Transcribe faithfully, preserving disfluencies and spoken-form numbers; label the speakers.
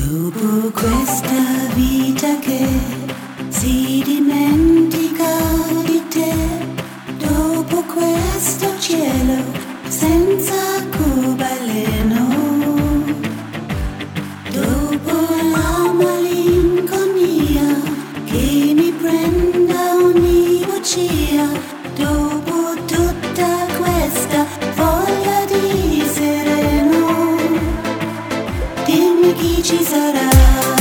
Speaker 1: Dopo questa vita che si dimentica di te, dopo questo cielo senza arcobaleno, dopo la malinconia che mi prenda ogni bugia, dopo tutta questa voglia di sereno, dimmi chi ci sarà.